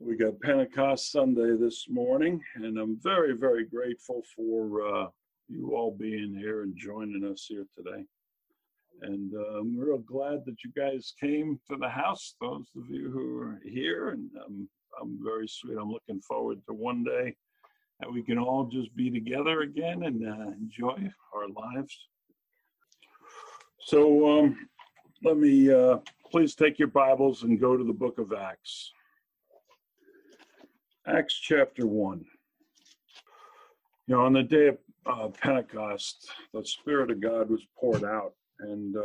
We got Pentecost Sunday this morning, and I'm very, very grateful for you all being here and joining us here today. And I'm real glad that you guys came to the house, those of you who are here, and I'm very sweet. I'm looking forward to one day that we can all just be together again and enjoy our lives. So let me please take your Bibles and go to the book of Acts. Acts chapter 1. You know, on the day of Pentecost, the Spirit of God was poured out, and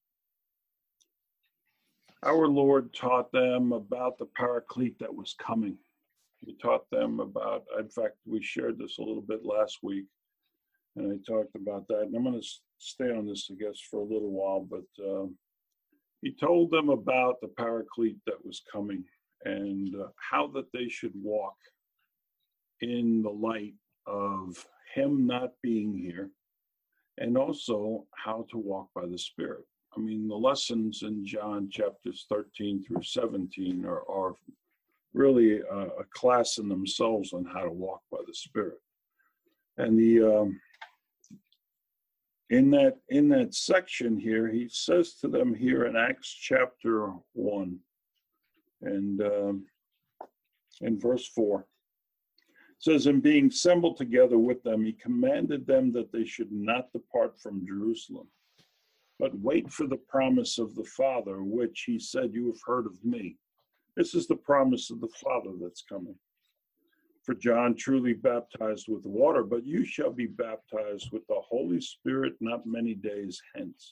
our Lord taught them about the Paraclete that was coming. He taught them about, in fact, we shared this a little bit last week, and I talked about that, and I'm going to stay on this, I guess, for a little while, but he told them about the Paraclete that was coming, and how that they should walk in the light of him not being here, and also how to walk by the Spirit. I mean, the lessons in John chapters 13 through 17 are really a class in themselves on how to walk by the Spirit. And the in that section here, he says to them here in Acts chapter 1, and in verse 4, it says, "And being assembled together with them, he commanded them that they should not depart from Jerusalem, but wait for the promise of the Father, which he said, 'You have heard of me.'" This is the promise of the Father that's coming. "For John truly baptized with water, but you shall be baptized with the Holy Spirit not many days hence."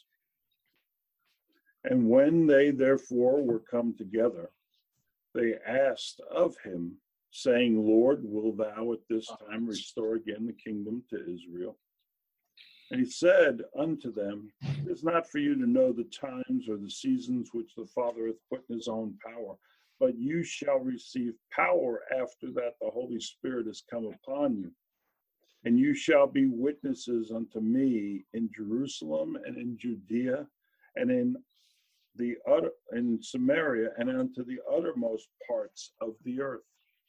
And when they therefore were come together, they asked of him, saying, "Lord, will thou at this time restore again the kingdom to Israel?" And he said unto them, "It is not for you to know the times or the seasons which the Father hath put in his own power, but you shall receive power after that the Holy Spirit is come upon you. And you shall be witnesses unto me in Jerusalem and in Judea and in Samaria and unto the uttermost parts of the earth."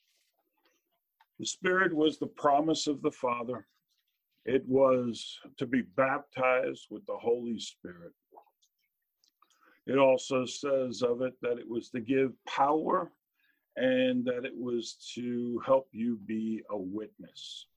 The Spirit was the promise of the Father. It was to be baptized with the Holy Spirit. It also says of it that it was to give power and that it was to help you be a witness.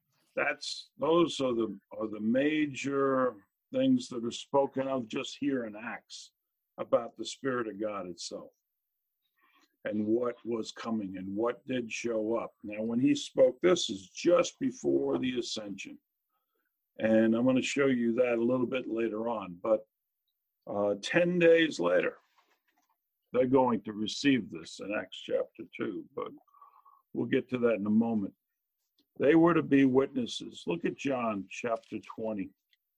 Those are the major things that are spoken of just here in Acts about the Spirit of God itself and what was coming and what did show up. Now, when he spoke, this is just before the ascension. And I'm going to show you that a little bit later on. But 10 days later, they're going to receive this in Acts chapter 2. But we'll get to that in a moment. They were to be witnesses. Look at John chapter 20.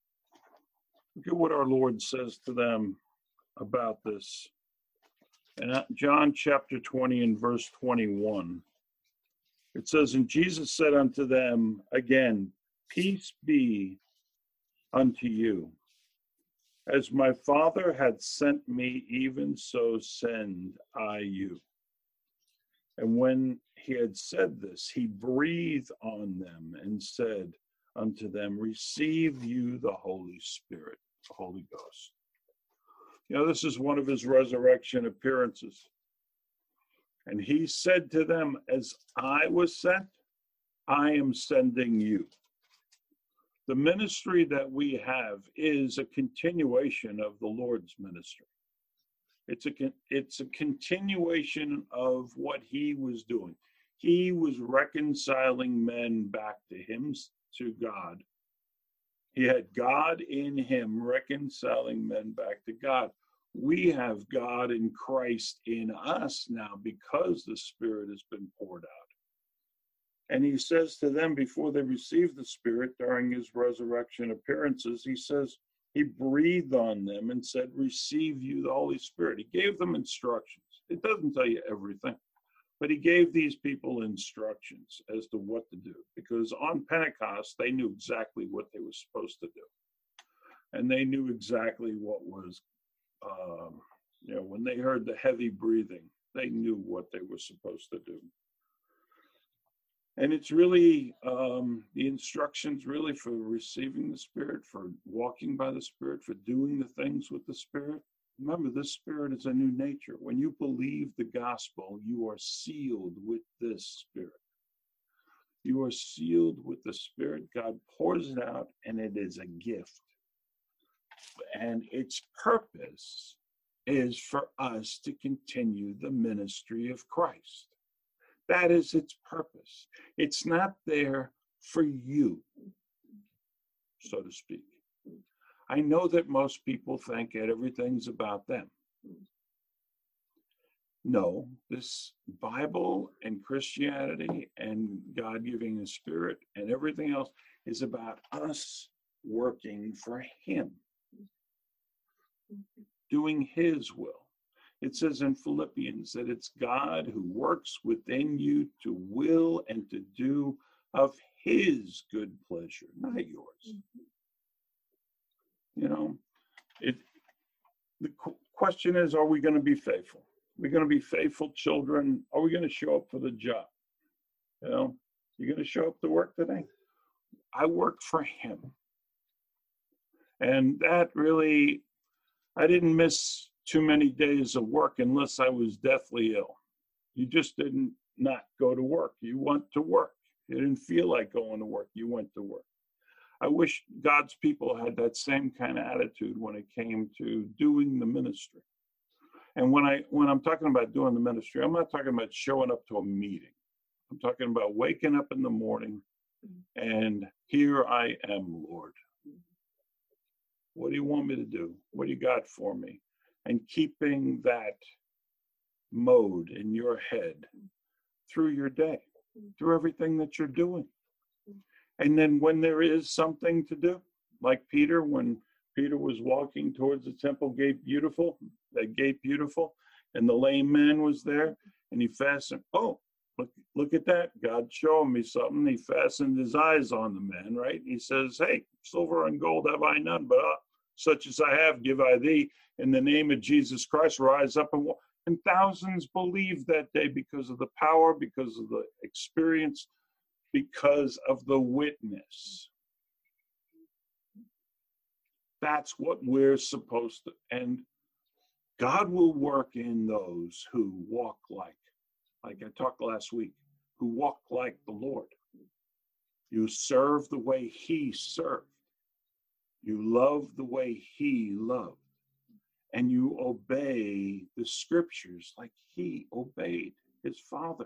Look at what our Lord says to them about this. In John chapter 20 and verse 21, it says, "And Jesus said unto them again, Peace be unto you. As my Father hath sent me, even so send I you." And when he had said this, he breathed on them and said unto them, "Receive you the Holy Spirit," the Holy Ghost. You know, this is one of his resurrection appearances. And he said to them, "As I was sent, I am sending you." The ministry that we have is a continuation of the Lord's ministry. It's a continuation of what he was doing. He was reconciling men back to him, to God. He had God in him reconciling men back to God. We have God in Christ in us now because the Spirit has been poured out. And he says to them before they received the Spirit during his resurrection appearances, he says, he breathed on them and said, "Receive you the Holy Spirit." He gave them instructions. It doesn't tell you everything, but he gave these people instructions as to what to do. Because on Pentecost, they knew exactly what they were supposed to do. And they knew exactly what was, when they heard the heavy breathing, They knew what they were supposed to do. And it's really the instructions really for receiving the Spirit, for walking by the Spirit, for doing the things with the Spirit. Remember, this Spirit is a new nature. When you believe the gospel, you are sealed with this Spirit. You are sealed with the Spirit. God pours it out, and it is a gift. And its purpose is for us to continue the ministry of Christ. That is its purpose. It's not there for you, so to speak. I know that most people think that everything's about them. No, this Bible and Christianity and God giving a Spirit and everything else is about us working for Him, doing His will. It says in Philippians that it's God who works within you to will and to do of His good pleasure, not yours. You know, the question is, are we going to be faithful? We're going to be faithful children. Are we going to show up for the job? You know, you're going to show up to work today? I work for Him. And that really, I didn't miss too many days of work unless I was deathly ill. You just didn't not go to work. You went to work. You didn't feel like going to work. You went to work. I wish God's people had that same kind of attitude when it came to doing the ministry. And when I'm talking about doing the ministry, I'm not talking about showing up to a meeting. I'm talking about waking up in the morning and here I am, Lord. What do you want me to do? What do you got for me? And keeping that mode in your head through your day, through everything that you're doing. And then when there is something to do, like Peter, when Peter was walking towards the temple gate beautiful, and the lame man was there, and he fastened, look at that. God's showing me something. He fastened his eyes on the man, right? He says, hey, silver and gold have I none, but such as I have give I thee. In the name of Jesus Christ, rise up and walk. And thousands believed that day because of the power, because of the experience, because of the witness. That's what we're supposed to. And God will work in those who walk like I talked last week, who walk like the Lord. You serve the way He served. You love the way He loved. And you obey the scriptures like He obeyed His Father.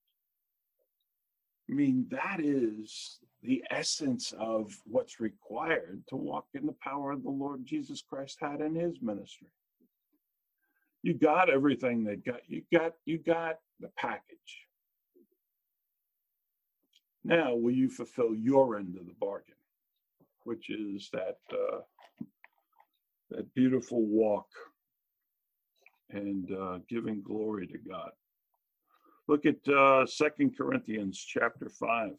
I mean, that is the essence of what's required to walk in the power of the Lord Jesus Christ had in His ministry. You got everything you got the package. Now, will you fulfill your end of the bargain, which is that beautiful walk and giving glory to God. Look at 2 Corinthians chapter 5.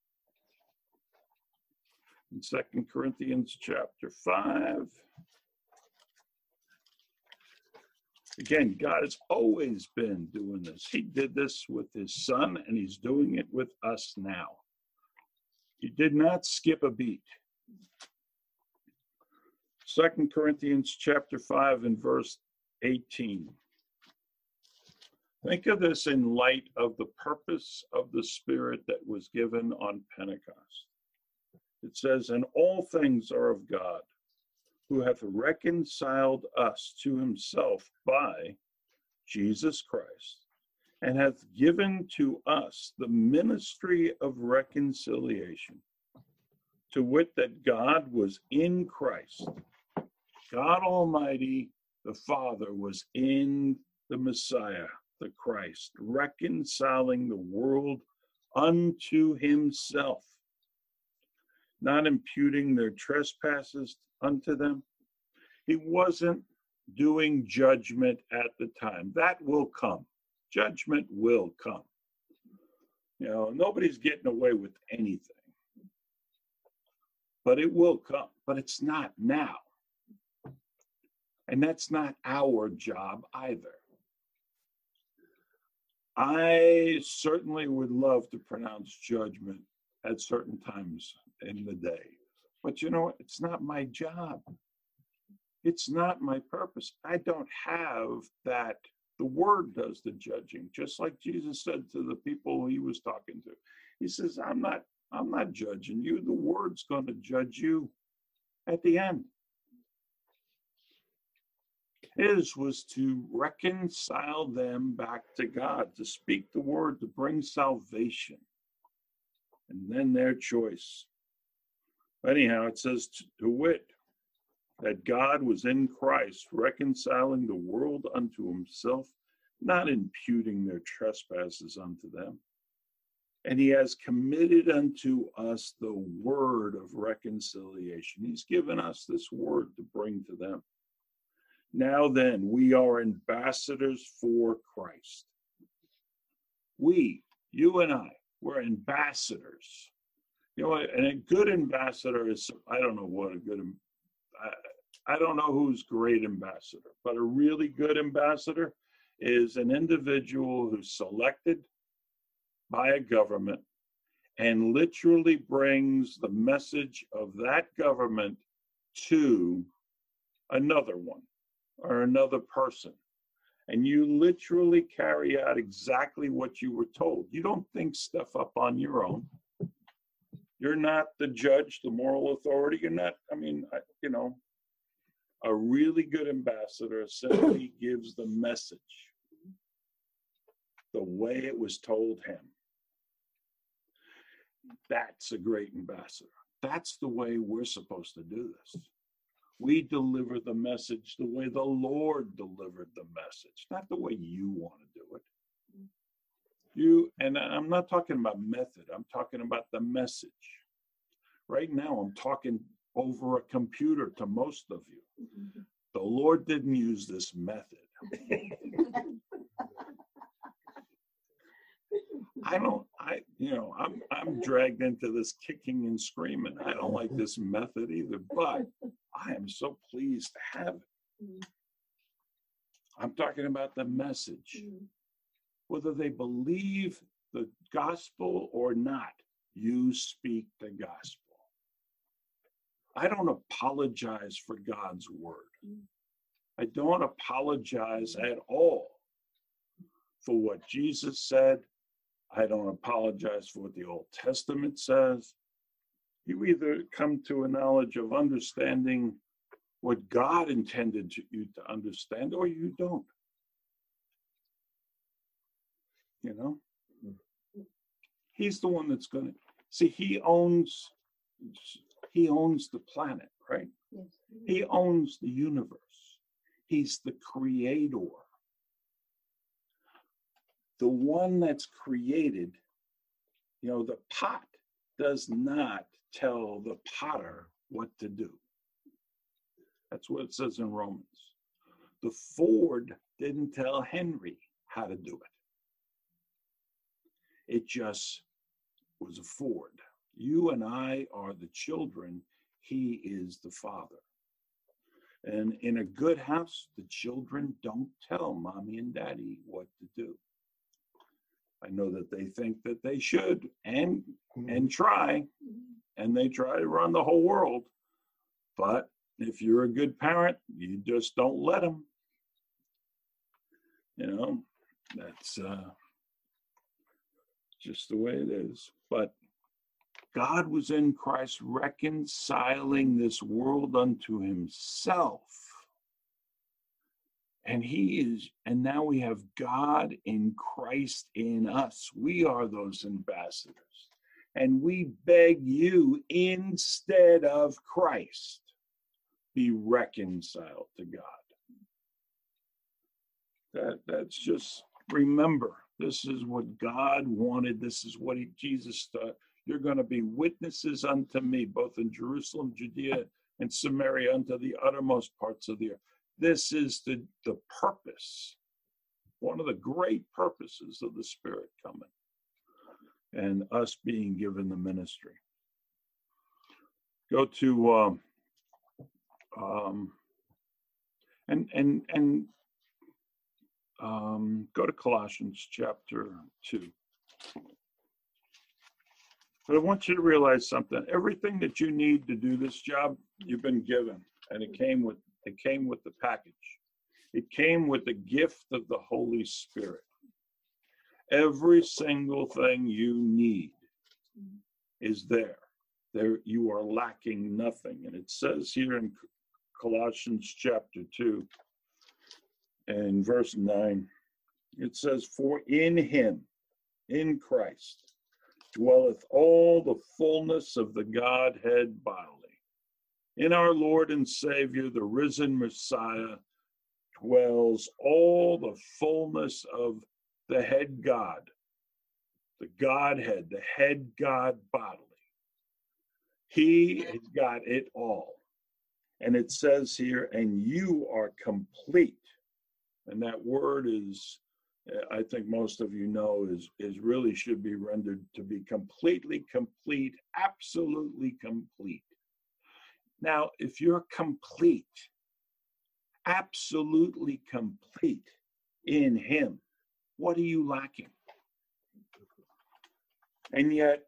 In 2 Corinthians chapter 5, again, God has always been doing this. He did this with His Son, and He's doing it with us now. He did not skip a beat. 2 Corinthians chapter 5 and verse 18. Think of this in light of the purpose of the Spirit that was given on Pentecost. It says, and all things are of God, who hath reconciled us to Himself by Jesus Christ, and hath given to us the ministry of reconciliation, to wit, that God was in Christ. God Almighty, the Father, was in the Messiah, the Christ, reconciling the world unto Himself, not imputing their trespasses unto them. He wasn't doing judgment at the time. That will come. Judgment will come. You know, nobody's getting away with anything. But it will come. But it's not now. And that's not our job either. I certainly would love to pronounce judgment at certain times in the day. But you know what? It's not my job. It's not my purpose. I don't have that. The word does the judging, just like Jesus said to the people he was talking to. He says, I'm not judging you. The word's going to judge you at the end. His was to reconcile them back to God, to speak the word, to bring salvation, and then their choice. Anyhow, it says, to wit, that God was in Christ, reconciling the world unto himself, not imputing their trespasses unto them. And he has committed unto us the word of reconciliation. He's given us this word to bring to them. Now then, we are ambassadors for Christ. We, you and I, we're ambassadors. You know, and a good ambassador is, I don't know what a good, I don't know who's great ambassador, but a really good ambassador is an individual who's selected by a government and literally brings the message of that government to another one or another person. And you literally carry out exactly what you were told. You don't think stuff up on your own. You're not the judge, the moral authority. You're not, you know, a really good ambassador simply gives the message the way it was told him. That's a great ambassador. That's the way we're supposed to do this. We deliver the message the way the Lord delivered the message, not the way you want to do it. And I'm not talking about method, I'm talking about the message. Right now, I'm talking over a computer to most of you. The Lord didn't use this method. I'm dragged into this kicking and screaming. I don't like this method either, but I am so pleased to have it. I'm talking about the message. Whether they believe the gospel or not, you speak the gospel. I don't apologize for God's word. I don't apologize at all for what Jesus said. I don't apologize for what the Old Testament says. You either come to a knowledge of understanding what God intended you to understand, or you don't. You know? He's the one that's going to see. He owns the planet, right? Yes. He owns the universe. He's the creator. The one that's created, you know, the pot does not tell the potter what to do. That's what it says in Romans. The Ford didn't tell Henry how to do it. It just was a Ford. You and I are the children. He is the father. And in a good house, the children don't tell mommy and daddy what to do. I know that they think that they should and try, and they try to run the whole world. But if you're a good parent, you just don't let them. You know, that's just the way it is. But God was in Christ reconciling this world unto himself. And now we have God in Christ in us. We are those ambassadors. And we beg you, instead of Christ, be reconciled to God. That's just, remember, this is what God wanted. This is what Jesus thought. You're going to be witnesses unto me, both in Jerusalem, Judea, and Samaria, unto the uttermost parts of the earth. This is the purpose, one of the great purposes of the Spirit coming and us being given the ministry. Go to, and Go to Colossians chapter 2. But I want you to realize something. Everything that you need to do this job, you've been given, and it came with the package. It came with the gift of the Holy Spirit. Every single thing you need is there. There, you are lacking nothing. And it says here in Colossians chapter 2 and verse 9, it says, "For in him, in Christ, dwelleth all the fullness of the Godhead bodily. In our Lord and Savior, the risen Messiah, dwells all the fullness of the head God, the Godhead, the head God bodily. He has got it all." And it says here, "And you are complete." And that word is, I think most of you know, is really should be rendered to be completely complete, absolutely complete. Now, if you're complete, absolutely complete in him, what are you lacking? And yet,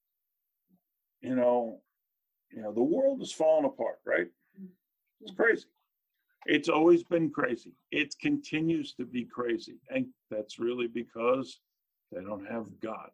the world is falling apart, right? It's crazy. It's always been crazy. It continues to be crazy. And that's really because they don't have God.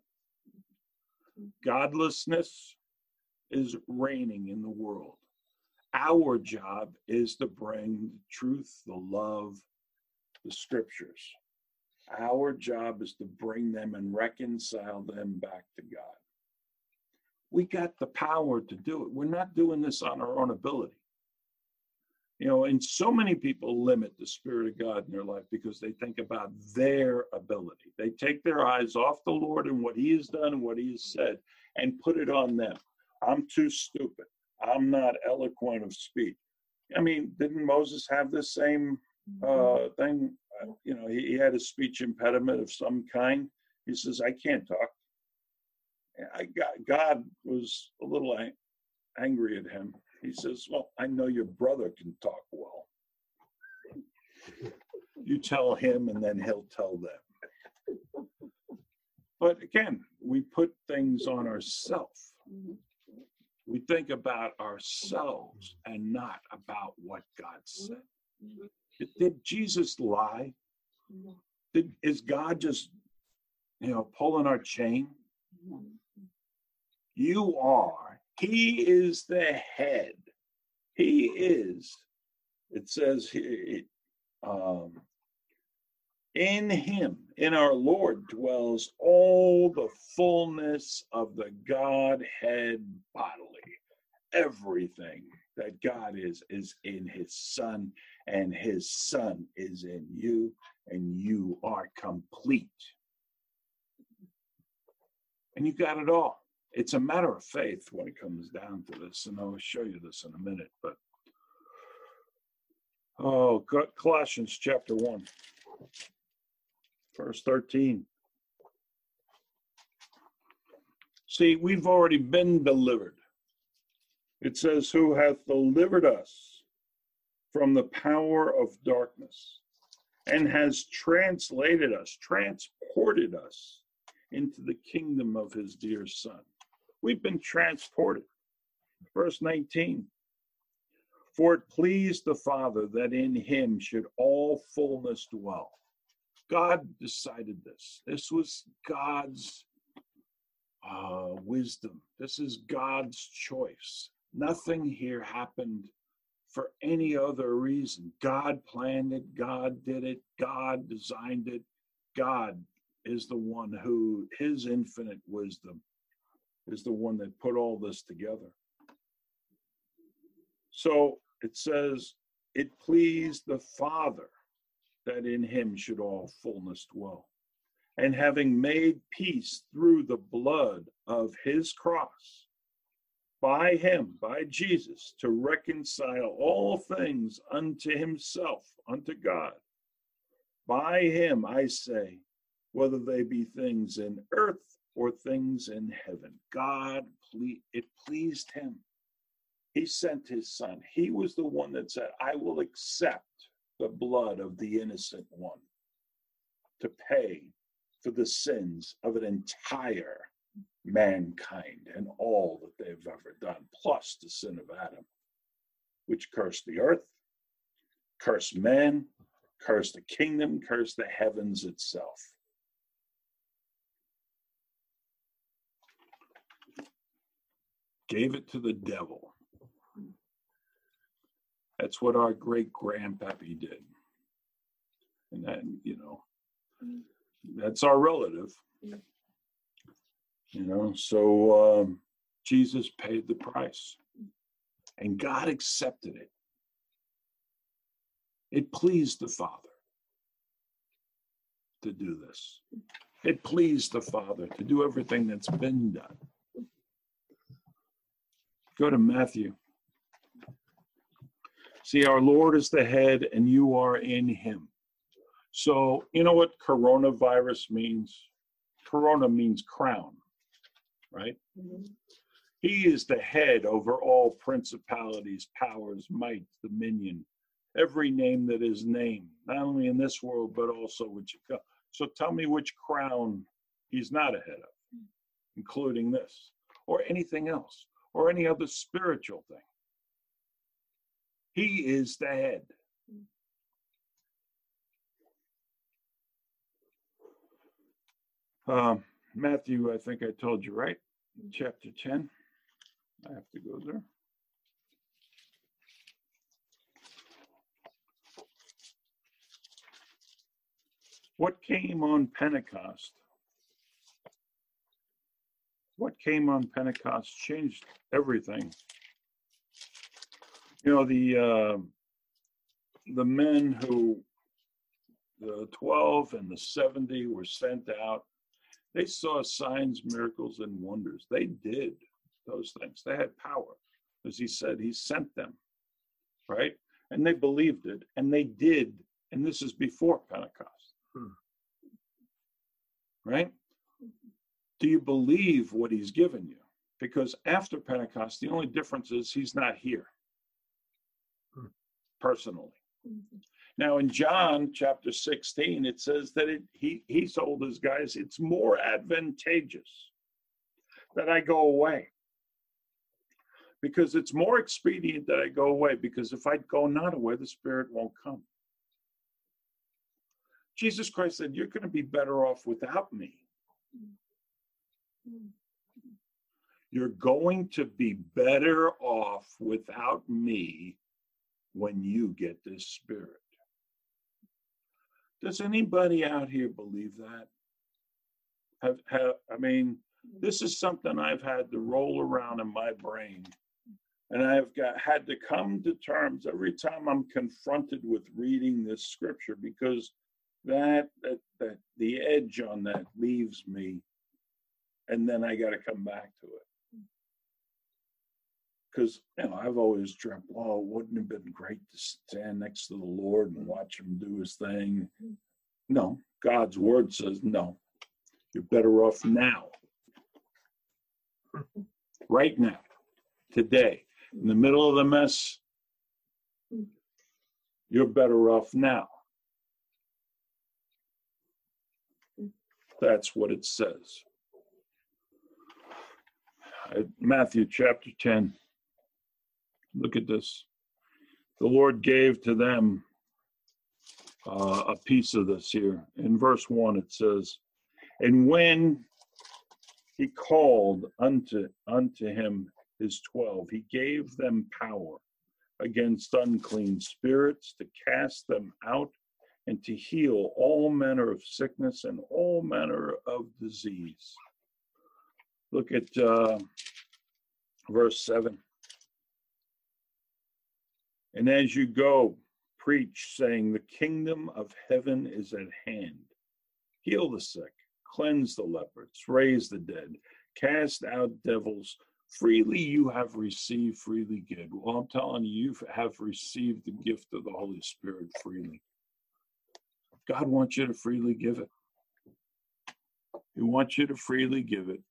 Godlessness is reigning in the world. Our job is to bring the truth, the love, the scriptures. Our job is to bring them and reconcile them back to God. We got the power to do it. We're not doing this on our own ability. And so many people limit the Spirit of God in their life because they think about their ability. They take their eyes off the Lord and what he has done and what he has said and put it on them. I'm too stupid. I'm not eloquent of speech. I mean, didn't Moses have the same thing? He had a speech impediment of some kind. He says, "I can't talk." God was a little angry at him. He says, "Well, I know your brother can talk well. You tell him and then he'll tell them." But again, we put things on ourselves. We think about ourselves and not about what God said. Did Jesus lie? Is God just, pulling our chain? You are. He is the head. He is. It says here, in him, in our Lord, dwells all the fullness of the Godhead bodily. Everything that God is in his Son, and his Son is in you, and you are complete. And you got it all. It's a matter of faith when it comes down to this, and I'll show you this in a minute. But Colossians chapter 1, verse 13. See, we've already been delivered. It says, "Who hath delivered us from the power of darkness, and has transported us into the kingdom of his dear Son." We've been transported. Verse 19. "For it pleased the Father that in him should all fullness dwell." God decided this. This was God's wisdom. This is God's choice. Nothing here happened for any other reason. God planned it. God did it. God designed it. God is the one who, his infinite wisdom, is the one that put all this together. So it says, "It pleased the Father that in him should all fullness dwell. And having made peace through the blood of his cross, by him, by Jesus, to reconcile all things unto himself, unto God. By him, I say, whether they be things in earth or things in heaven." It pleased him. He sent his Son. He was the one that said, "I will accept the blood of the innocent one." to pay for the sins of an entire mankind and all that they've ever done, plus the sin of Adam, which cursed the earth, cursed man, cursed the kingdom, cursed the heavens itself. Gave it to the devil. That's what our great-grandpappy did. And then, that's our relative. So Jesus paid the price. And God accepted it. It pleased the Father to do this. It pleased the Father to do everything that's been done. Go to Matthew. See, our Lord is the head and you are in him. So, you know what coronavirus means? Corona means crown, right? Mm-hmm. He is the head over all principalities, powers, might, dominion, every name that is named, not only in this world, but also which. So tell me which crown he's not ahead of, including this, or anything else, or any other spiritual thing. He is the head. Matthew, I think I told you, right? Chapter 10. I have to go there. What came on Pentecost? What came on Pentecost changed everything. The men who, the 12 and the 70 were sent out, they saw signs, miracles, and wonders. They did those things. They had power. As he said, he sent them, right? And they believed it, and they did. And this is before Pentecost, right? Do you believe what he's given you? Because after Pentecost, the only difference is he's not here personally. Now in John chapter 16, it says that he told his guys, it's more advantageous that I go away. Because it's more expedient that I go away, because if I go not away, the Spirit won't come. Jesus Christ said, you're going to be better off without me. You're going to be better off without me when you get this Spirit. Does anybody out here believe that? This is something I've had to roll around in my brain. And I've had to come to terms every time I'm confronted with reading this scripture, because that the edge on that leaves me, and then I got to come back to it. Because I've always dreamt, wouldn't it have been great to stand next to the Lord and watch him do his thing? No, God's word says no. You're better off now. Right now. Today. In the middle of the mess, you're better off now. That's what it says. Matthew chapter 10. Look at this. The Lord gave to them a piece of this here. In verse 1 it says, and when he called unto him his 12, he gave them power against unclean spirits to cast them out and to heal all manner of sickness and all manner of disease. Look at verse 7. And as you go, preach, saying, the kingdom of heaven is at hand. Heal the sick, cleanse the lepers, raise the dead, cast out devils. Freely you have received, freely give. Well, I'm telling you, you have received the gift of the Holy Spirit freely. God wants you to freely give it. He wants you to freely give it.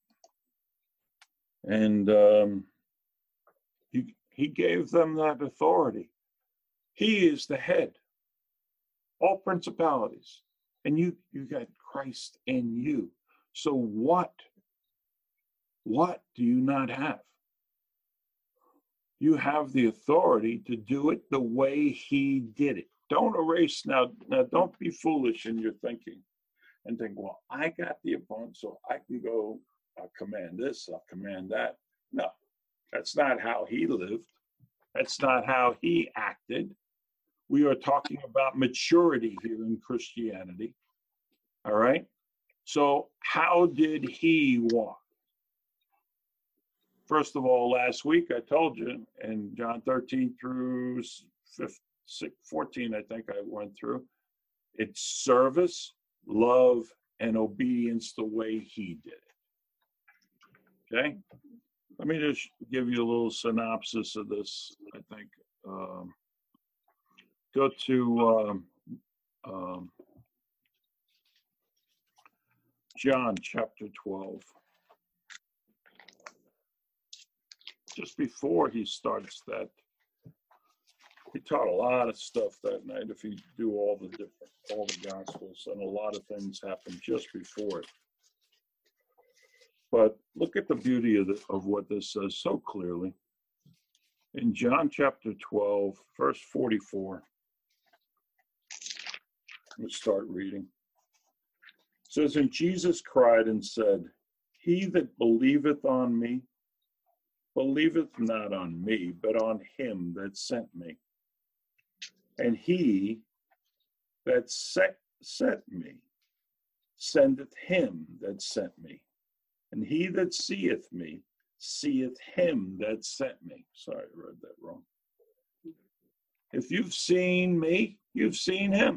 And he gave them that authority. He is the head. All principalities, And you got Christ in you. So what do you not have? You have the authority to do it the way he did it. Don't erase now. Now, don't be foolish in your thinking and think, well, I got the opponent, so I can go, I'll command this, I'll command that. No, that's not how he lived. That's not how he acted. We are talking about maturity here in Christianity. All right? So how did he walk? First of all, last week I told you in John 13 through 14, I think I went through, it's service, love, and obedience the way he did it. Okay? Let me just give you a little synopsis of this, I think. Go to John chapter 12. Just before he starts that, he taught a lot of stuff that night. If you do all the gospels, and a lot of things happen just before it. But look at the beauty of what this says so clearly. In John chapter 12, verse 44, let's start reading. It says, and Jesus cried and said, he that believeth on me, believeth not on me, but on him that sent me. And he that sent me sendeth him that sent me. And he that seeth me seeth him that sent me. Sorry, I read that wrong. If you've seen me, you've seen him.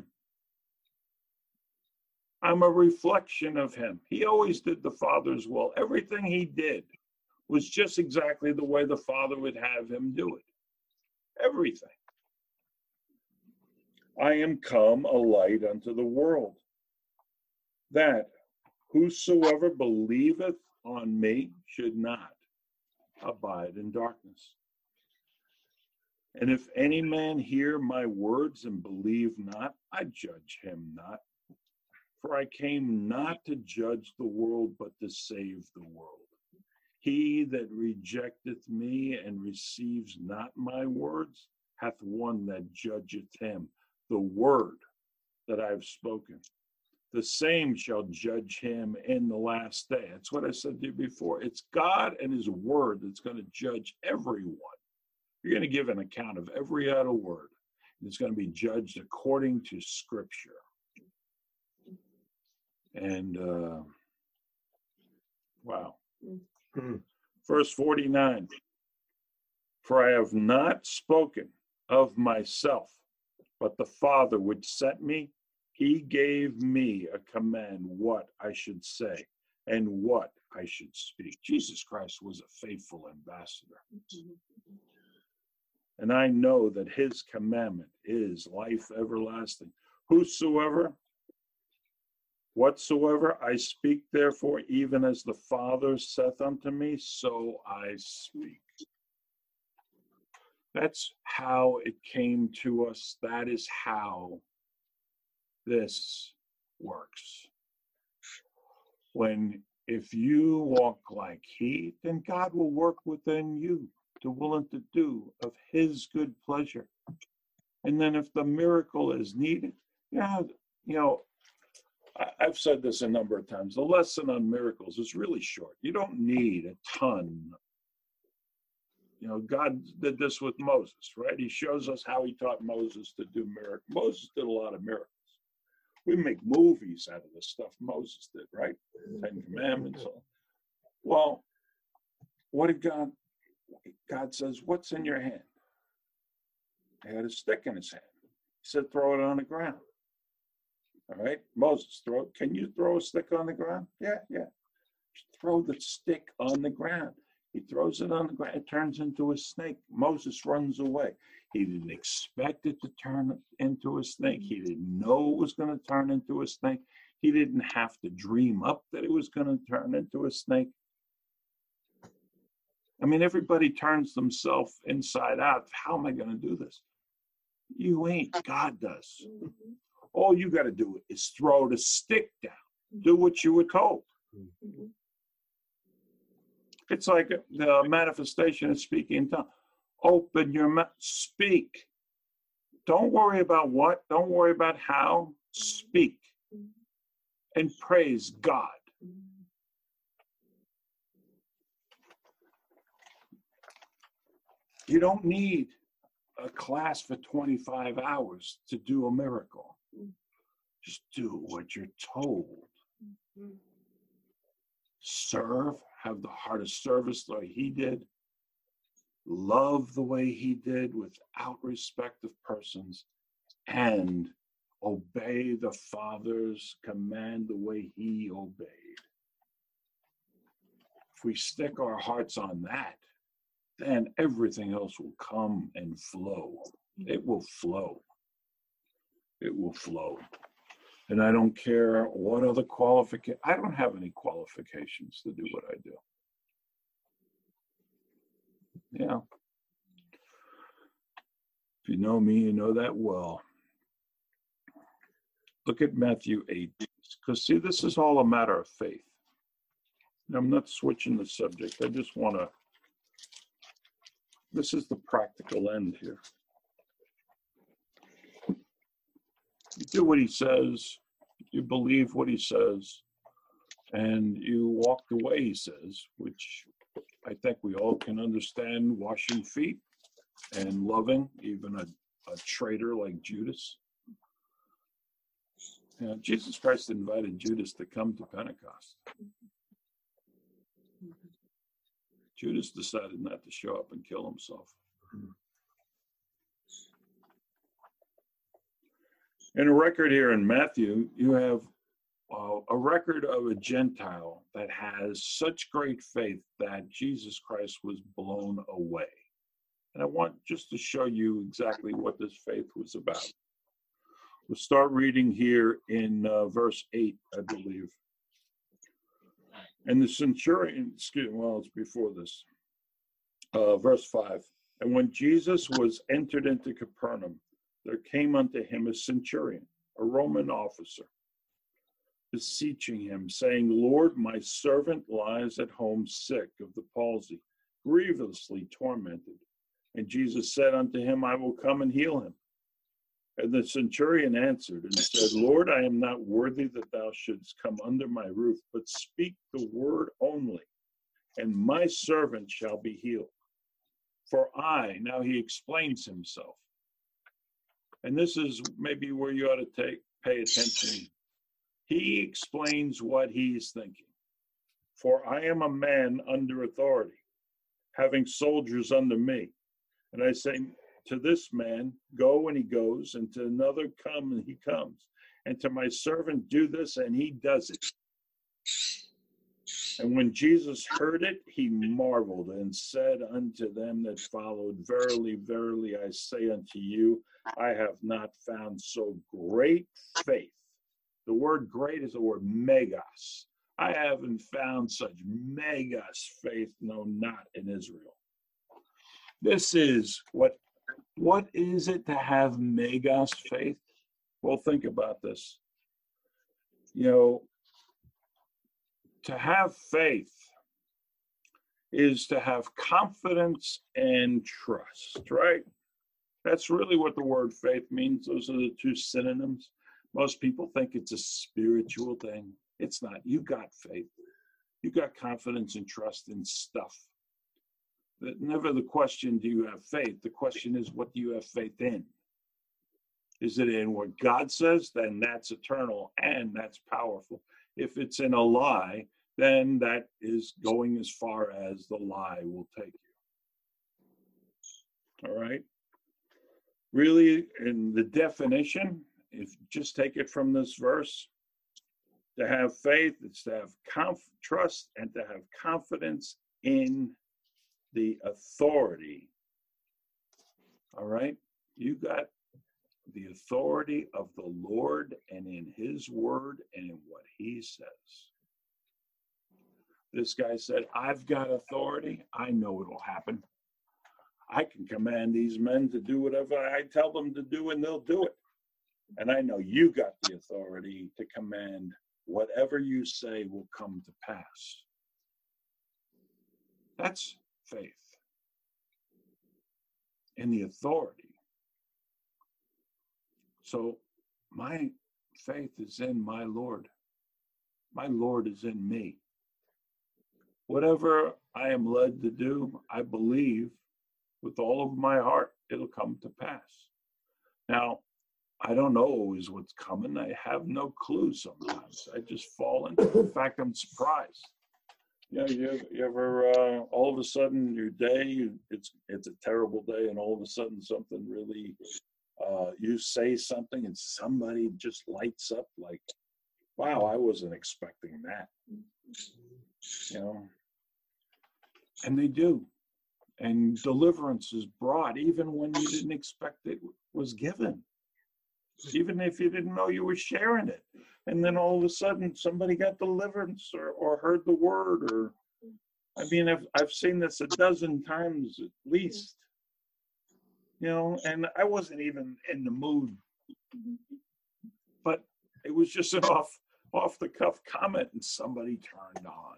I'm a reflection of him. He always did the Father's will. Everything he did was just exactly the way the Father would have him do it. Everything. I am come a light unto the world, that whosoever believeth on me should not abide in darkness. And if any man hear my words and believe not, I judge him not. For I came not to judge the world, but to save the world. He that rejecteth me and receives not my words hath one that judgeth him. The word that I have spoken, the same shall judge him in the last day. That's what I said to you before. It's God and his word that's going to judge everyone. You're going to give an account of every idle word. It's going to be judged according to Scripture. And wow. Verse 49. For I have not spoken of myself, but the Father which sent me, he gave me a command what I should say and what I should speak. Jesus Christ was a faithful ambassador. And I know that his commandment is life everlasting. Whatsoever I speak, therefore, even as the Father saith unto me, so I speak. That's how it came to us. That is how this works. If you walk like he, then God will work within you to will and to do of his good pleasure. And then if the miracle is needed, I've said this a number of times. The lesson on miracles is really short. You don't need a ton. God did this with Moses, right? He shows us how he taught Moses to do miracles. Moses did a lot of miracles. We make movies out of the stuff Moses did, right? 10 Commandments. Well, what did God says, what's in your hand? He had a stick in his hand. He said, throw it on the ground. All right, Moses, can you throw a stick on the ground? Yeah. Throw the stick on the ground. He throws it on the ground. It turns into a snake. Moses runs away. He didn't expect it to turn into a snake. He didn't know it was going to turn into a snake. He didn't have to dream up that it was going to turn into a snake. I mean, everybody turns themselves inside out. How am I going to do this? You ain't. God does. All you got to do is throw the stick down. Do what you were told. Mhm. It's like the manifestation of speaking in tongues. Open your mouth, speak. Don't worry about what. Don't worry about how. Speak and praise God. You don't need a class for 25 hours to do a miracle. Just do what you're told. Serve, have the heart of service like he did. Love the way he did without respect of persons, and obey the Father's command the way he obeyed. If we stick our hearts on that, then everything else will come and flow. It will flow. It will flow. And I don't care what other qualification. I don't have any qualifications to do what I do. Yeah. If you know me, you know that well. Look at Matthew 8. Because, see, this is all a matter of faith. I'm not switching the subject. I just want to. This is the practical end here. You do what he says, you believe what he says, and you walk the way he says, which I think we all can understand, washing feet and loving, even a traitor like Judas. You know, Jesus Christ invited Judas to come to Pentecost. Judas decided not to show up and kill himself. In a record here in Matthew, you have a record of a Gentile that has such great faith that Jesus Christ was blown away. And I want just to show you exactly what this faith was about. We'll start reading here in verse 8, I believe. And the centurion, it's before this, verse 5. And when Jesus was entered into Capernaum, there came unto him a centurion, a Roman officer, beseeching him, saying, Lord, my servant lies at home sick of the palsy, grievously tormented. And Jesus said unto him, I will come and heal him. And the centurion answered and said, Lord, I am not worthy that thou shouldst come under my roof, but speak the word only, and my servant shall be healed. For now he explains himself. And this is maybe where you ought to pay attention. He explains what he's thinking. For I am a man under authority, having soldiers under me. And I say to this man, go, and he goes, and to another, come, and he comes. And to my servant, do this, and he does it. And when Jesus heard it, he marveled and said unto them that followed, Verily, verily, I say unto you, I have not found so great faith. The word great is the word megas. I haven't found such megas faith, no, not in Israel. This is what is it to have megas faith? Well, think about this. You know, to have faith is to have confidence and trust, right? That's really what the word faith means. Those are the two synonyms. Most people think it's a spiritual thing. It's not. You got faith. You got confidence and trust in stuff. But never the question, do you have faith? The question is, what do you have faith in? Is it in what God says? Then that's eternal and that's powerful. If it's in a lie, then that is going as far as the lie will take you. All right? Really, in the definition, if you just take it from this verse, to have faith, it's to have trust and to have confidence in the authority. All right? You got the authority of the Lord and in his word and in what he says. This guy said, I've got authority. I know it'll happen. I can command these men to do whatever I tell them to do, and they'll do it. And I know you got the authority to command whatever you say will come to pass. That's faith in the authority. So my faith is in my Lord. My Lord is in me. Whatever I am led to do, I believe with all of my heart, it'll come to pass. Now, I don't know always what's coming. I have no clue sometimes. I just fall into it. In fact, I'm surprised. You know, you ever all of a sudden your day, it's a terrible day, and all of a sudden something really, you say something and somebody just lights up like, wow, I wasn't expecting that. You know, and they do. And deliverance is brought even when you didn't expect it was given. Even if you didn't know you were sharing it. And then all of a sudden somebody got deliverance or heard the word, or I mean, I've seen this a dozen times at least. You know, and I wasn't even in the mood. But it was just an off the cuff comment and somebody turned on.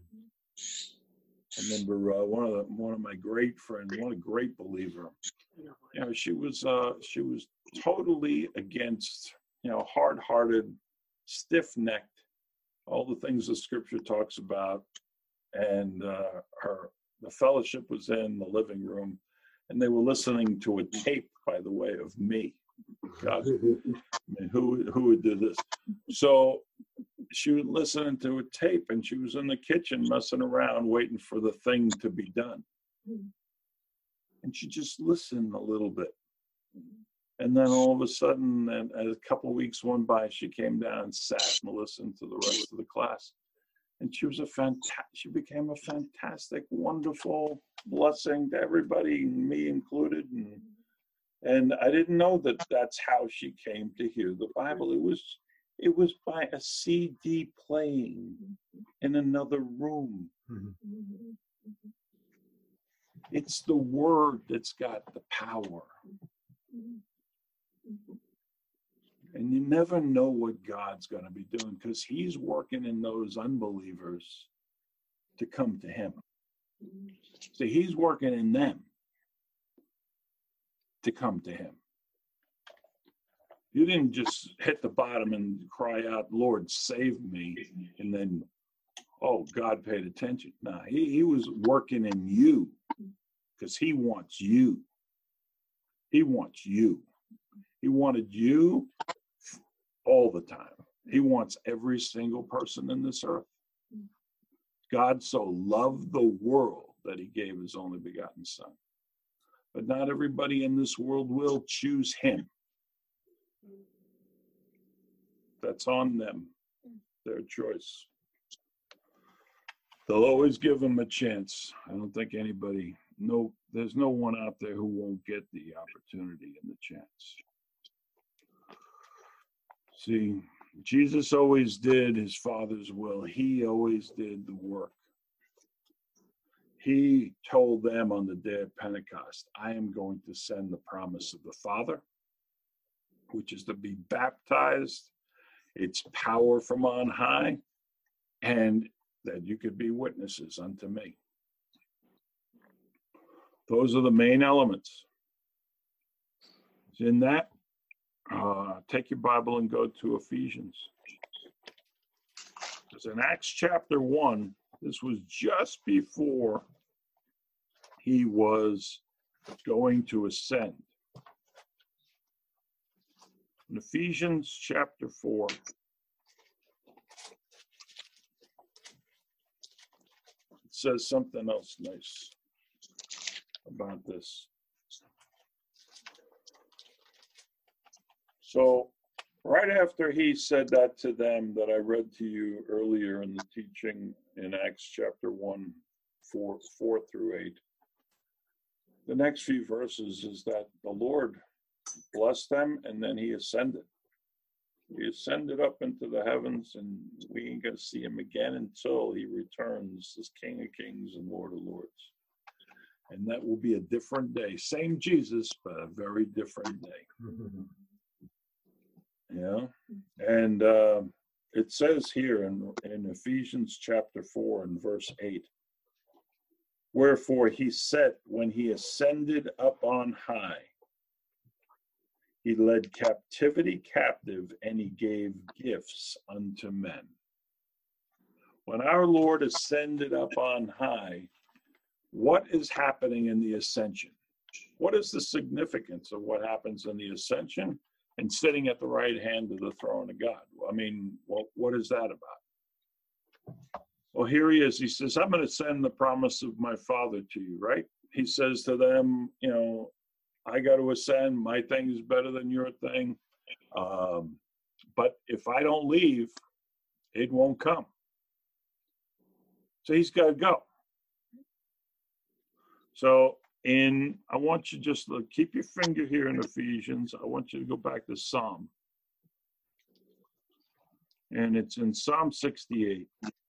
I remember one of my great friends, one a great believer. You know, she was totally against, you know, hard-hearted, stiff-necked, all the things the scripture talks about. And the fellowship was in the living room, and they were listening to a tape, by the way, of me. God, I mean, who would do this? So she was listening to a tape, and she was in the kitchen messing around, waiting for the thing to be done. And she just listened a little bit. And then all of a sudden, and a couple of weeks went by, she came down and sat and listened to the rest of the class. And she was she became a fantastic, wonderful blessing to everybody, me included. And I didn't know that that's how she came to hear the Bible. It was by a CD playing in another room. It's the word that's got the power. And you never know what God's going to be doing, because he's working in those unbelievers to come to him. So he's working in them to come to him. You didn't just hit the bottom and cry out, Lord, save me, and then, oh, God paid attention. No, he was working in you, because he wants you. He wants you. He wanted you all the time. He wants every single person in this earth. God so loved the world that he gave his only begotten son. But not everybody in this world will choose him. That's on them, their choice. They'll always give them a chance. I don't think there's no one out there who won't get the opportunity and the chance. See, Jesus always did his Father's will. He always did the work. He told them on the day of Pentecost, I am going to send the promise of the Father, which is to be baptized. It's power from on high, and that you could be witnesses unto me. Those are the main elements. In that, take your Bible and go to Ephesians. Because in Acts chapter 1, this was just before he was going to ascend. In Ephesians chapter 4, it says something else nice about this. So right after he said that to them that I read to you earlier in the teaching in Acts chapter 1, 4 through 8, the next few verses is that the Lord blessed them, and then he ascended. He ascended up into the heavens, and we ain't going to see him again until he returns as King of Kings and Lord of Lords. And that will be a different day. Same Jesus, but a very different day. Yeah. And it says here in Ephesians chapter 4 and verse 8, wherefore he said, when he ascended up on high, he led captivity captive, and he gave gifts unto men. When our Lord ascended up on high, what is happening in the ascension? What is the significance of what happens in the ascension and sitting at the right hand of the throne of God? I mean, what is that about? Well, here he is. He says, I'm going to send the promise of my Father to you, right? He says to them, I got to ascend. My thing is better than your thing. But if I don't leave, it won't come. So he's got to go. So I want you just to keep your finger here in Ephesians. I want you to go back to Psalm. And it's in Psalm 68.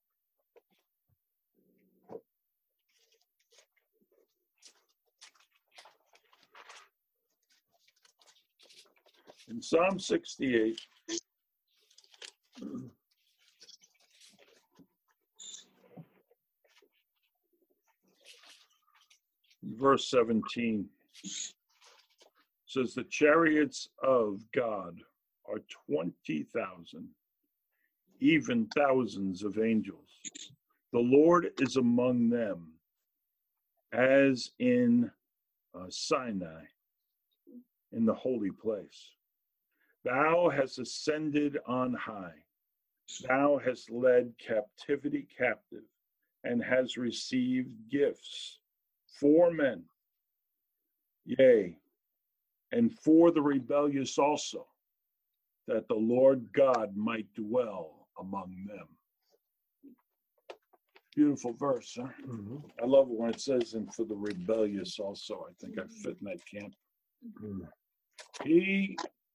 In Psalm 68, verse 17 says, the chariots of God are 20,000, even thousands of angels. The Lord is among them, as in Sinai, in the holy place. Thou hast ascended on high. Thou hast led captivity captive, and hast received gifts for men, yea, and for the rebellious also, that the Lord God might dwell among them. Beautiful verse, huh? Mm-hmm. I love it when it says, and for the rebellious also. I think I fit in that camp. Mm. He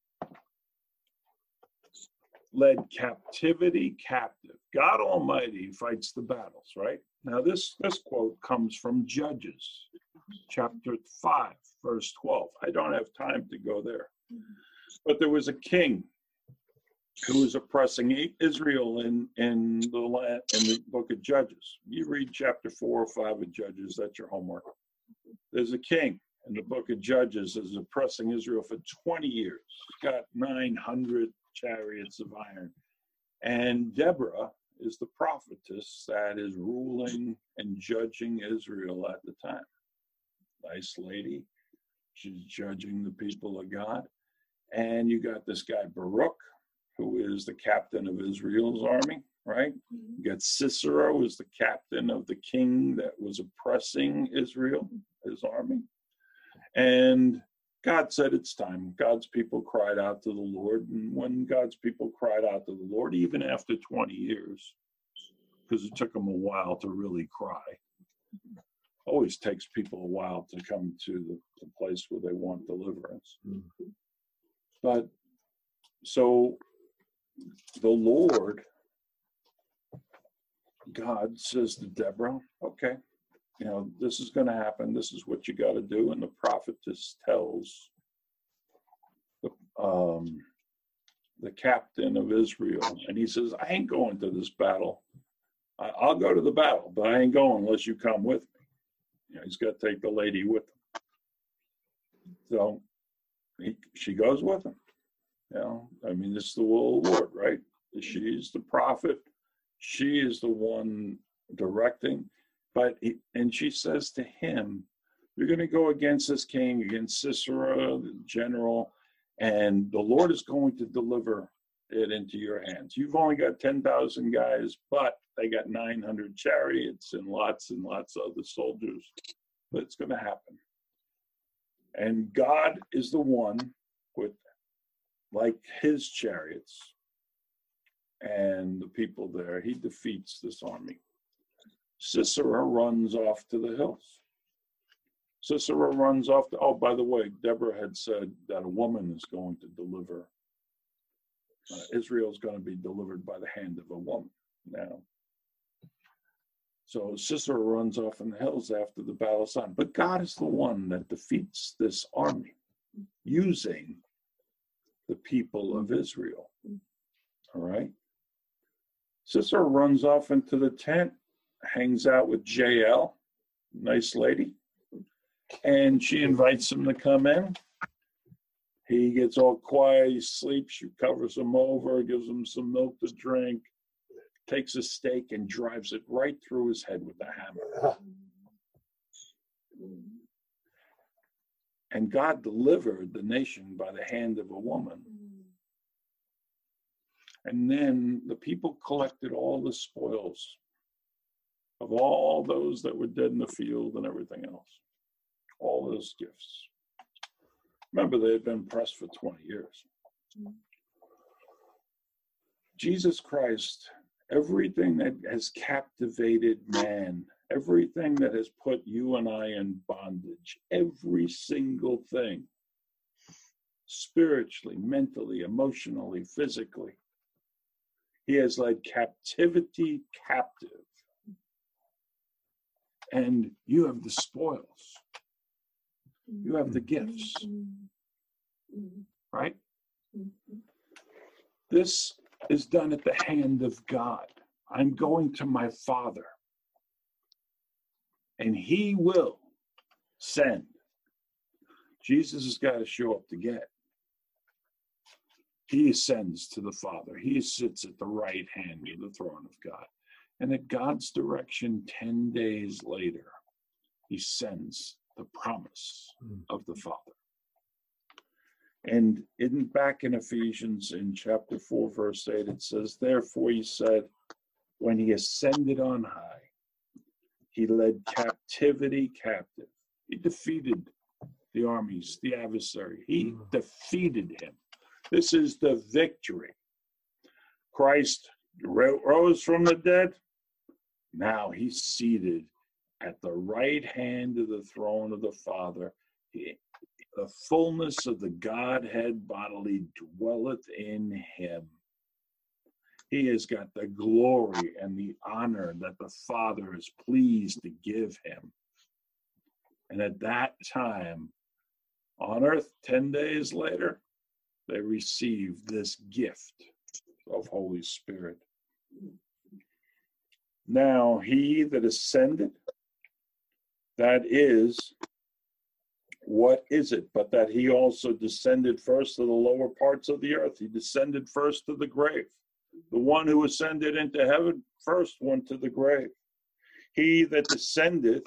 led captivity captive. God Almighty fights the battles, right? Now, this quote comes from Judges, chapter 5, verse 12. I don't have time to go there. But there was a king who was oppressing Israel in the book of Judges. You read chapter 4 or 5 of Judges, that's your homework. There's a king in the book of Judges that is oppressing Israel for 20 years. He's got 900 chariots of iron. And Deborah is the prophetess that is ruling and judging Israel at the time. Nice lady. She's judging the people of God. And you got this guy Baruch, who is the captain of Israel's army, right? You got Sisera, who is the captain of the king that was oppressing Israel, his army. And God said it's time. God's people cried out to the Lord. And when God's people cried out to the Lord, even after 20 years, because it took them a while to really cry, always takes people a while to come to the place where they want deliverance. Mm-hmm. But so the Lord, God says to Deborah, okay, this is going to happen. This is what you got to do. And the prophetess tells the captain of Israel, and he says, I ain't going to this battle. I'll go to the battle, but I ain't going unless you come with me. He's got to take the lady with him. So she goes with him. This is the will of the Lord, right? She's the prophet. She is the one directing. And she says to him, you're going to go against this king, against Sisera, the general, and the Lord is going to deliver it into your hands. You've only got 10,000 guys, but they got 900 chariots and lots of other soldiers. But it's going to happen. And God is the one with, like his chariots and the people there, he defeats this army. Sisera runs off to the hills. Sisera runs off to, by the way, Deborah had said that a woman is going to deliver. Israel is going to be delivered by the hand of a woman now. So Sisera runs off in the hills after the battle is on. But God is the one that defeats this army using the people of Israel. All right. Sisera runs off into the tent, hangs out with Jael, nice lady, and she invites him to come in. He gets all quiet, he sleeps, she covers him over, gives him some milk to drink, takes a stake and drives it right through his head with a hammer. And God delivered the nation by the hand of a woman. And then the people collected all the spoils of all those that were dead in the field and everything else. All those gifts. Remember, they had been pressed for 20 years. Jesus Christ, everything that has captivated man, everything that has put you and I in bondage, every single thing, spiritually, mentally, emotionally, physically, he has led captivity captive. And you have the spoils. You have the gifts. Right? This is done at the hand of God. I'm going to my Father, and he will send. Jesus has got to show up to get. He ascends to the Father. He sits at the right hand of the throne of God. And at God's direction, 10 days later, he sends the promise of the Father. And back in Ephesians, in chapter 4, verse 8, it says, therefore he said, when he ascended on high, he led captivity captive. He defeated the armies, the adversary. He defeated him. This is the victory. Christ rose from the dead. Now he's seated at the right hand of the throne of the Father. The fullness of the Godhead bodily dwelleth in him. He has got the glory and the honor that the Father is pleased to give him. And at that time, on earth, 10 days later, they receive this gift of Holy Spirit. Now, he that ascended, that is, what is it? But that he also descended first to the lower parts of the earth. He descended first to the grave. The one who ascended into heaven first went to the grave. He that descended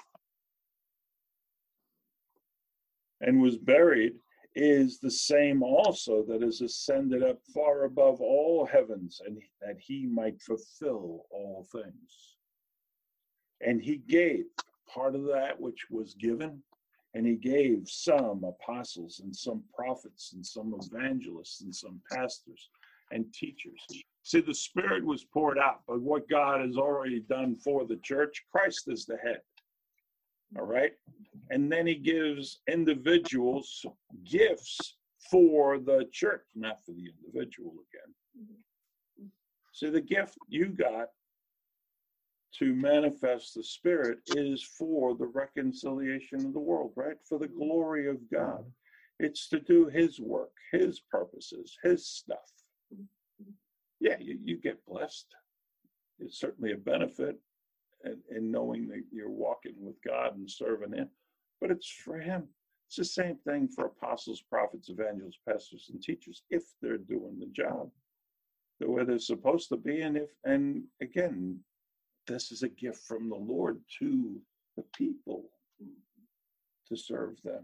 and was buried is the same also that is ascended up far above all heavens, and that he might fulfill all things. And he gave part of that which was given, and he gave some apostles and some prophets and some evangelists and some pastors and teachers. See, the Spirit was poured out, but what God has already done for the church, Christ is the head. All right? And then he gives individuals gifts for the church, not for the individual again. So the gift you got to manifest the Spirit is for the reconciliation of the world, right? For the glory of God. It's to do his work, his purposes, his stuff. Yeah, you get blessed. It's certainly a benefit in knowing that you're walking with God and serving him, but it's for him. It's the same thing for apostles, prophets, evangelists, pastors, and teachers, if they're doing the job the way they're supposed to be. And again, this is a gift from the Lord to the people to serve them.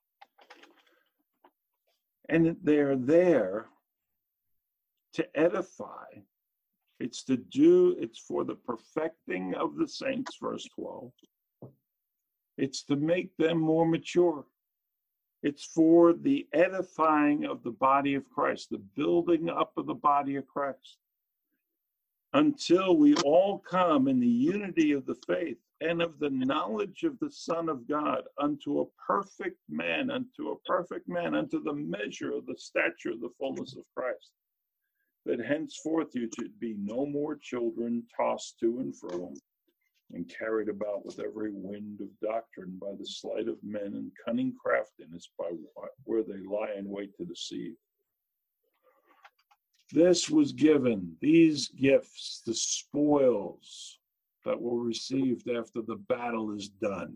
And they're there to edify. It's for the perfecting of the saints, verse 12. It's to make them more mature. It's for the edifying of the body of Christ, the building up of the body of Christ, until we all come in the unity of the faith and of the knowledge of the Son of God, unto a perfect man, unto the measure of the stature of the fullness of Christ, that henceforth you should be no more children, tossed to and fro, and carried about with every wind of doctrine by the sleight of men and cunning craftiness, by where they lie in wait to deceive. This was given, these gifts, the spoils that were received after the battle is done.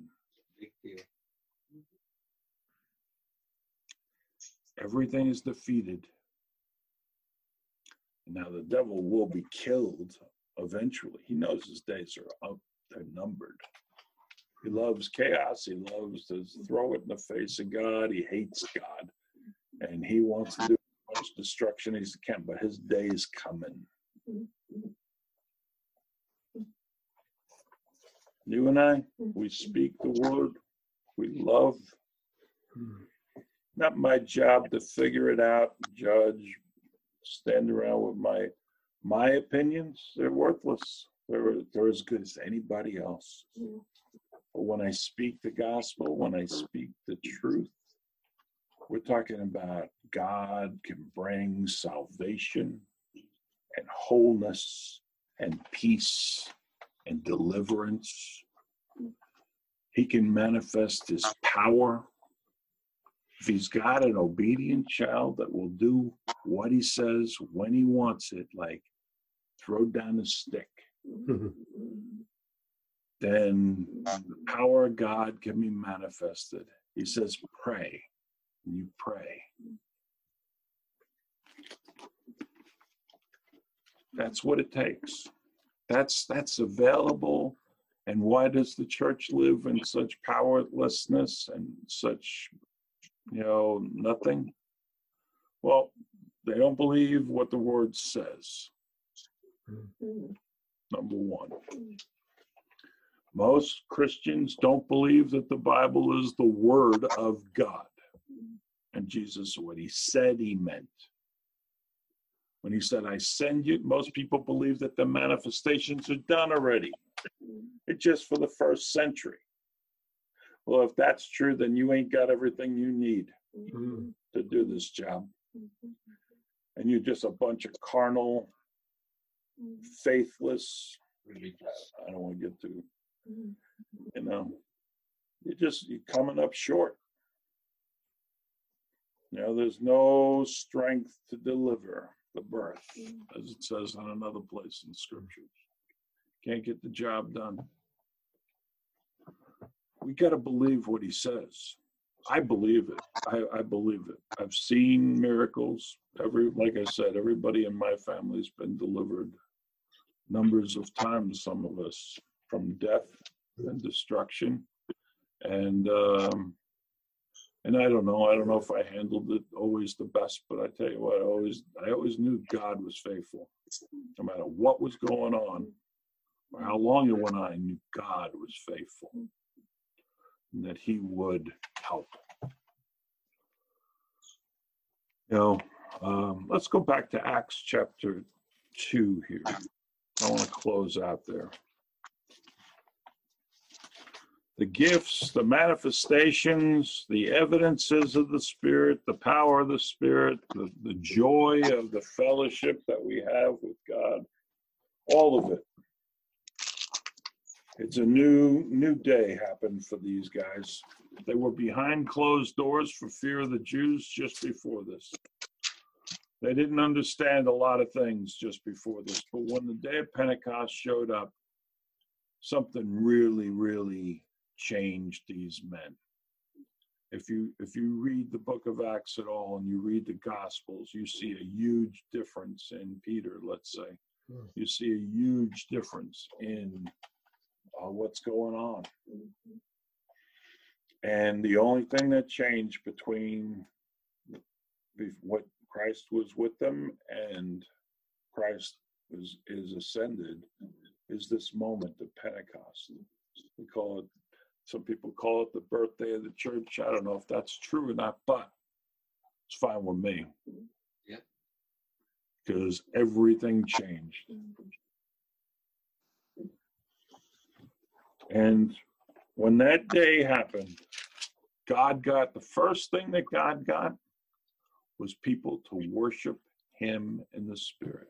Everything is defeated. Now the devil will be killed eventually. He knows his days are up, they're numbered. He loves chaos. He loves to throw it in the face of God. He hates God. And he wants to do as much destruction as he can, but his day is coming. You and I, we speak the word. We love. Not my job to figure it out, judge, stand around with my opinions. They're worthless. They're as good as anybody else. But when I speak the gospel, when I speak the truth, we're talking about God can bring salvation and wholeness and peace and deliverance. He can manifest his power. If he's got an obedient child that will do what he says when he wants it, like throw down a stick, then the power of God can be manifested. He says, pray, and you pray. That's what it takes. That's available. And why does the church live in such powerlessness and such, nothing? Well, they don't believe what the word says. Number one. Most Christians don't believe that the Bible is the word of God. And Jesus, what he said, he meant. When he said, I send you, most people believe that the manifestations are done already. It's just for the first century. Well, if that's true, then you ain't got everything you need to do this job. And you're just a bunch of carnal, faithless, I don't want to get too, you're coming up short. There's no strength to deliver the birth, as it says in another place in scriptures. Can't get the job done. We got to believe what he says. I believe it. I believe it. I've seen miracles. Like I said, everybody in my family's been delivered numbers of times, some of us, from death and destruction. And I don't know if I handled it always the best, but I tell you what, I always knew God was faithful. No matter what was going on, or how long it went on, I knew God was faithful and that he would help. Let's go back to Acts chapter 2 here. I want to close out there. The gifts, the manifestations, the evidences of the Spirit, the power of the Spirit, the joy of the fellowship that we have with God, all of it. It's a new day happened for these guys. They were behind closed doors for fear of the Jews just before this. They didn't understand a lot of things just before this, but when the day of Pentecost showed up, something really, really changed these men. If you read the book of Acts at all and you read the Gospels, you see a huge difference in Peter, let's say. You see a huge difference in what's going on. And the only thing that changed between what Christ was with them and Christ is ascended is this moment of Pentecost. We call it, some people call it the birthday of the church. I don't know if that's true or not, but it's fine with me. Yeah. Because everything changed. And when that day happened, the first thing that God got was people to worship him in the Spirit.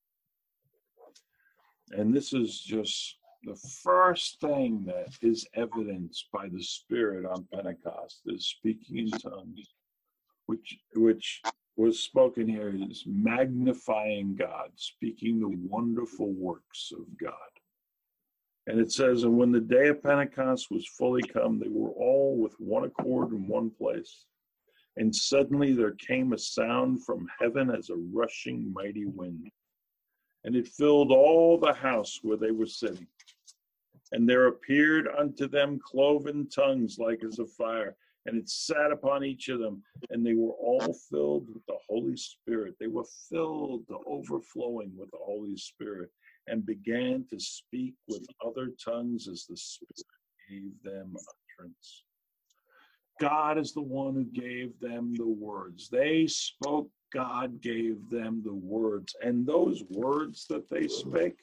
And this is just the first thing that is evidenced by the Spirit on Pentecost is speaking in tongues, which was spoken here is magnifying God, speaking the wonderful works of God. And it says, and when the day of Pentecost was fully come, they were all with one accord in one place. And suddenly there came a sound from heaven as a rushing mighty wind. And it filled all the house where they were sitting. And there appeared unto them cloven tongues like as of fire. And it sat upon each of them. And they were all filled with the Holy Spirit. They were filled to overflowing with the Holy Spirit, and began to speak with other tongues as the Spirit gave them utterance. God is the one who gave them the words. They spoke, God gave them the words. And those words that they spake,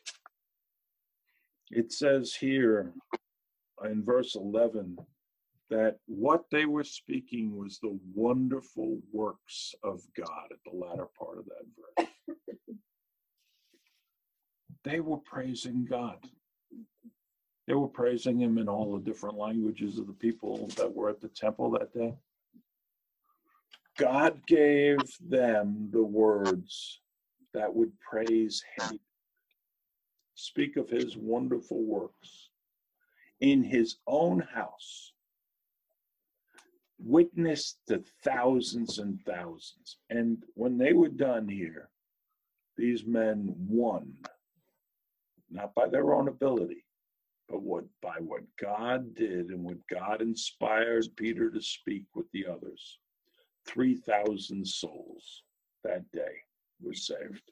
it says here in verse 11, that what they were speaking was the wonderful works of God at the latter part of that verse. They were praising God. They were praising him in all the different languages of the people that were at the temple that day. God gave them the words that would praise him, speak of his wonderful works in his own house, witness to thousands and thousands. And when they were done here, these men won, not by their own ability, but by what God did and what God inspired Peter to speak with the others. 3,000 souls that day were saved.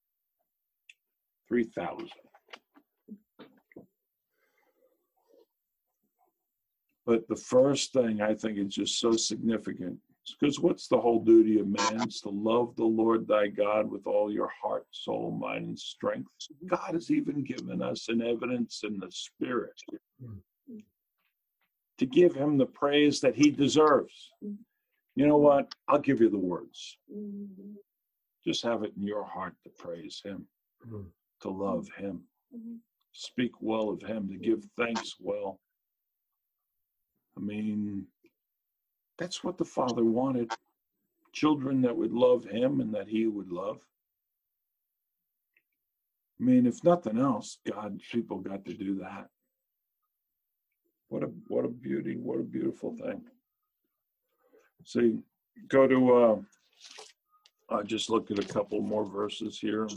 3,000. But the first thing I think is just so significant, because what's the whole duty of man? It's to love the Lord thy God with all your heart, soul, mind, and strength. God has even given us an evidence in the Spirit to give him the praise that he deserves. You know what? I'll give you the words. Just have it in your heart to praise him, to love him, speak well of him, to give thanks well. I mean, that's what the Father wanted. Children that would love him and that he would love. I mean, if nothing else, God's people got to do that. What a beauty, what a beautiful thing. See, go to, I just look at a couple more verses here.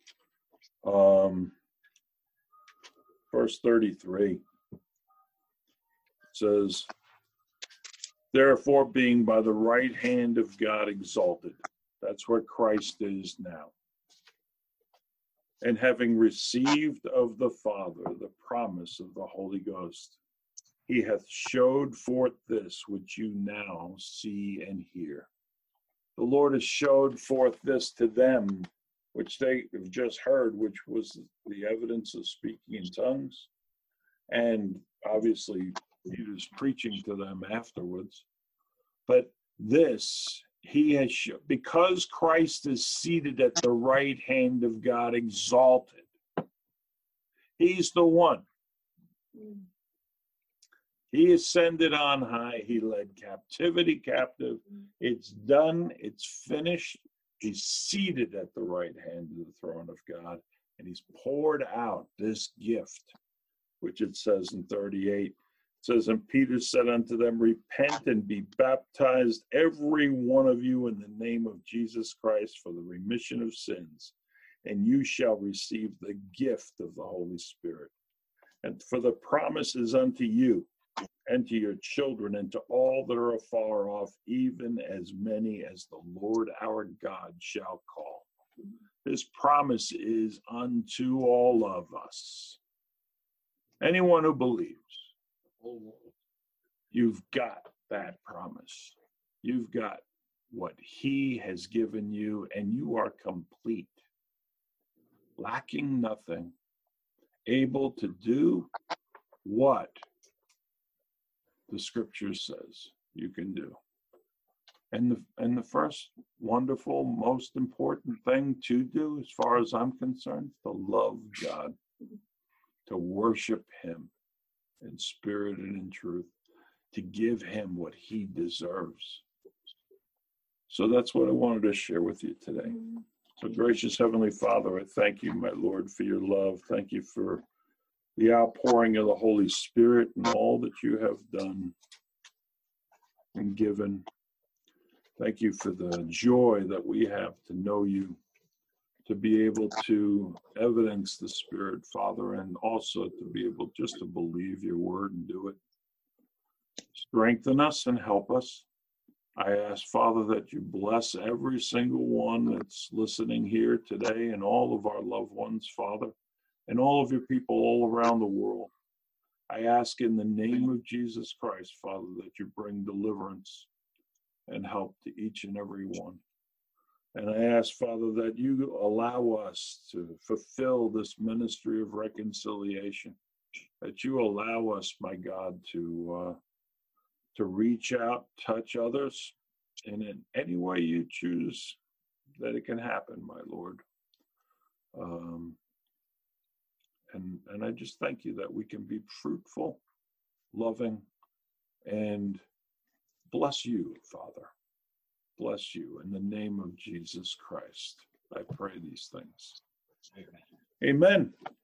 Verse 33 says, therefore, being by the right hand of God exalted, that's where Christ is now, and having received of the Father the promise of the Holy Ghost, he hath showed forth this which you now see and hear. The Lord has showed forth this to them, which they have just heard, which was the evidence of speaking in tongues. And obviously, he was preaching to them afterwards. But this, he has, because Christ is seated at the right hand of God, exalted. He's the one. He ascended on high. He led captivity captive. It's done. It's finished. He's seated at the right hand of the throne of God. And he's poured out this gift, which it says in 38. It says, and Peter said unto them, repent and be baptized, every one of you, in the name of Jesus Christ for the remission of sins, and you shall receive the gift of the Holy Spirit. And for the promise is unto you, and to your children, and to all that are afar off, even as many as the Lord our God shall call. This promise is unto all of us. Anyone who believes, you've got that promise. You've got what he has given you, and you are complete, lacking nothing, able to do what the scripture says you can do. And the first wonderful, most important thing to do, as far as I'm concerned, to love God, to worship him in spirit and in truth, to give him what he deserves. So that's what I wanted to share with you today. So gracious Heavenly Father, I thank you, my Lord, for your love. Thank you for the outpouring of the Holy Spirit and all that you have done and given. Thank you for the joy that we have to know you, to be able to evidence the Spirit, Father, and also to be able just to believe your word and do it. Strengthen us and help us. I ask, Father, that you bless every single one that's listening here today and all of our loved ones, Father, and all of your people all around the world. I ask in the name of Jesus Christ, Father, that you bring deliverance and help to each and every one. And I ask, Father, that you allow us to fulfill this ministry of reconciliation, that you allow us, my God, to reach out, touch others, and in any way you choose that it can happen, my Lord. And I just thank you that we can be fruitful, loving, and bless you, Father. Bless you in the name of Jesus Christ. I pray these things. Amen. Amen.